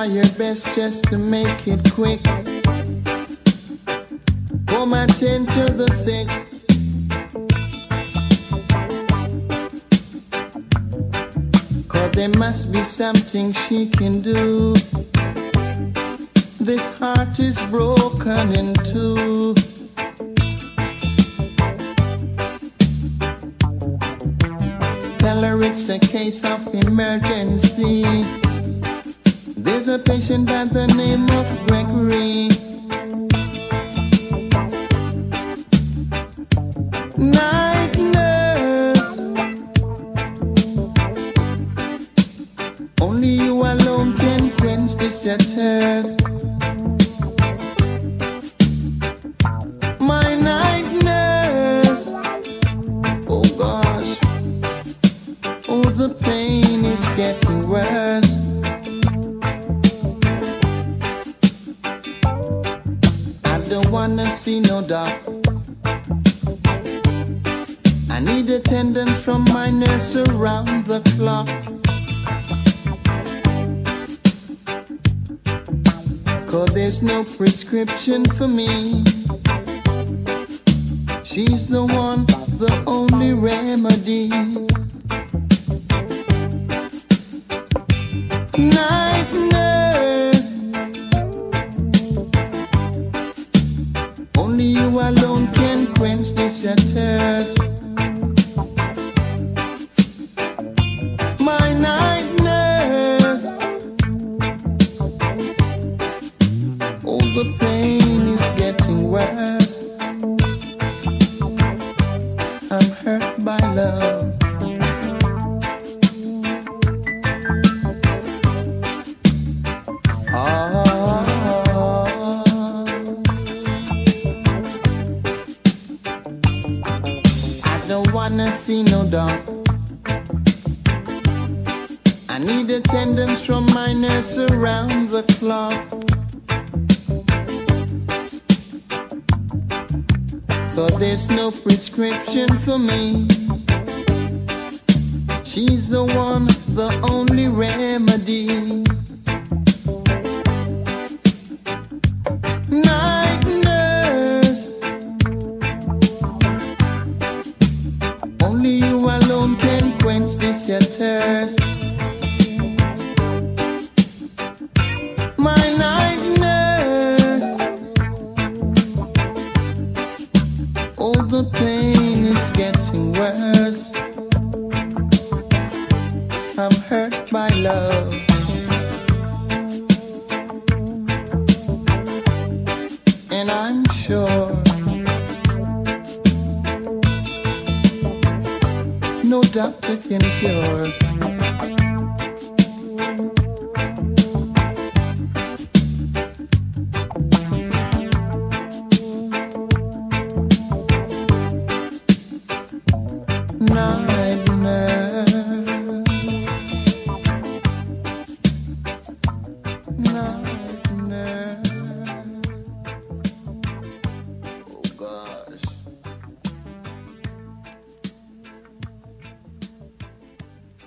try your best just to make it quick. Come attend to the sick. Cause there must be something she can do. This heart is broken in two. Tell her it's a case of emergency. There's a patient by the name of Gregory. Night nurse, only you alone can quench this your thirst. My night nurse, oh gosh, oh the pain is getting worse. I don't wanna see no doctor. I need attendance from my nurse around the clock. Cause there's no prescription for me. She's the one, the only remedy. Night nurse, only you alone can quench this your thirst. My night nurse, oh the pain is getting worse. I'm hurt by love. I don't wanna see no doctor. I need attendance from my nurse around the clock. Cause there's no prescription for me. She's the one, the only remedy. Night nurse, only you alone can quench this your thirst. My night nurse, oh the pain is getting worse. I'm hurt by love. And I'm sure no doctor can cure